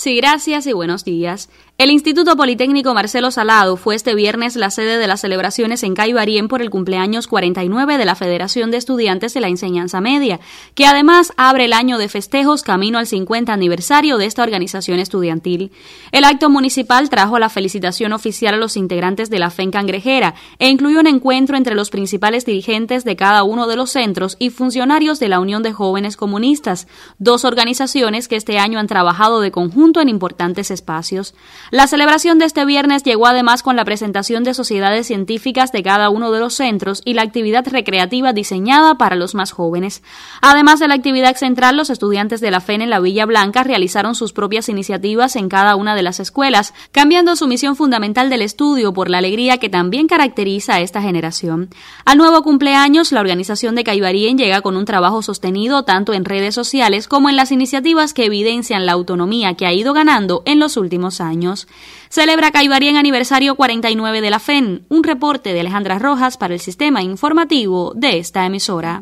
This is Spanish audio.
Sí, gracias y buenos días. El Instituto Politécnico Marcelo Salado fue este viernes la sede de las celebraciones en Caibarien por el cumpleaños 49 de la Federación de Estudiantes de la Enseñanza Media, que además abre el año de festejos camino al 50 aniversario de esta organización estudiantil. El acto municipal trajo la felicitación oficial a los integrantes de la FEN Cangrejera e incluyó un encuentro entre los principales dirigentes de cada uno de los centros y funcionarios de la Unión de Jóvenes Comunistas, dos organizaciones que este año han trabajado de conjunto en importantes espacios. La celebración de este viernes llegó además con la presentación de sociedades científicas de cada uno de los centros y la actividad recreativa diseñada para los más jóvenes. Además de la actividad central, los estudiantes de la FEN en la Villa Blanca realizaron sus propias iniciativas en cada una de las escuelas, cambiando su misión fundamental del estudio por la alegría que también caracteriza a esta generación. Al nuevo cumpleaños, la organización de Caibarien llega con un trabajo sostenido tanto en redes sociales como en las iniciativas que evidencian la autonomía que ha ido ganando en los últimos años. Celebra Caibarien aniversario 49 de la FEN. Un reporte de Alejandra Rojas para el Sistema Informativo de esta emisora.